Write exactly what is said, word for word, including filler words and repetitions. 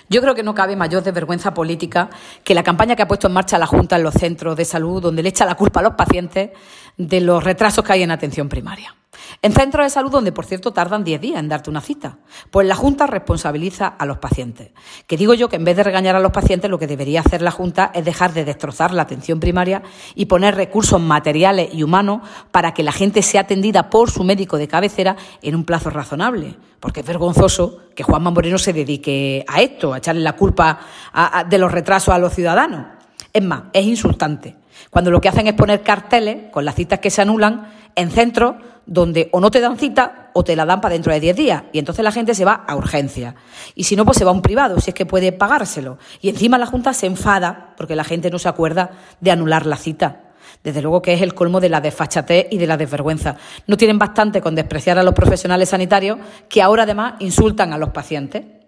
Yo creo que no cabe mayor desvergüenza política que la campaña que ha puesto en marcha la Junta en los centros de salud, donde le echa la culpa a los pacientes de los retrasos que hay en atención primaria. En centros de salud donde, por cierto, tardan diez días en darte una cita. Pues la Junta responsabiliza a los pacientes. Que digo yo que en vez de regañar a los pacientes, lo que debería hacer la Junta es dejar de destrozar la atención primaria y poner recursos materiales y humanos para que la gente sea atendida por su médico de cabecera en un plazo razonable. Porque es vergonzoso que Juanma Moreno se dedique a esto, a echarle la culpa a, a, de los retrasos a los ciudadanos. Es más, es insultante cuando lo que hacen es poner carteles con las citas que se anulan en centros donde o no te dan cita o te la dan para dentro de diez días. Y entonces la gente se va a urgencias. Y si no, pues se va a un privado, si es que puede pagárselo. Y encima la Junta se enfada porque la gente no se acuerda de anular la cita. Desde luego que es el colmo de la desfachatez y de la desvergüenza. No tienen bastante con despreciar a los profesionales sanitarios, que ahora además insultan a los pacientes.